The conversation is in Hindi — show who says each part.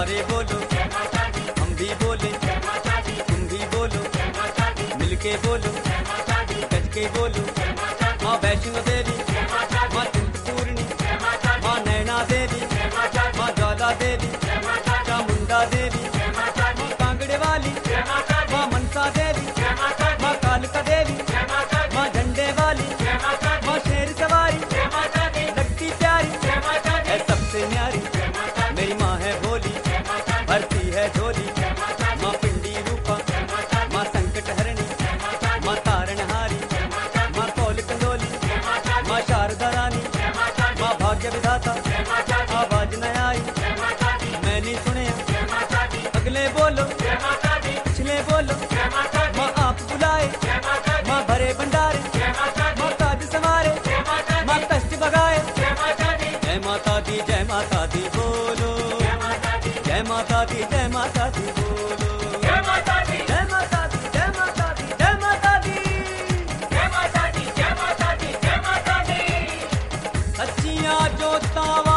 Speaker 1: सारे बोलो हम भी बोले तुम भी बोलो मिलके बोलो गज के बोलो माँ वैष्णो देवी माँ चिंतपूर्णी माँ नैना देवी माँ ज्वाला देवी चामुंडा देवी माँ कांगड़े वाली माँ मनसा देवी माँ कालका देवी माँ झंडे वाली माँ शेर सवारी लगती प्यारी है सबसे न्यारी मेरी माँ है भोली भरती है झोली माँ पिंडी रूपा माँ संकट हरणी माँ तारणहारी माँ कौल कंदोली माँ शारदा रानी माँ भाग्य विधाता आवाज न आई मैं नहीं सुने अगले बोलो पिछले बोलो माँ आप बुलाए माँ भरे भंडारे माँ काज संवारे माँ कष्ट भगाए जय माता दी बोलो जय माता दी बोलो
Speaker 2: जय माता दी
Speaker 1: जय माता दी जय माता दी जय माता दी
Speaker 2: जय माता दी जय माता दी जय माता दी
Speaker 1: सच्चियां जोतां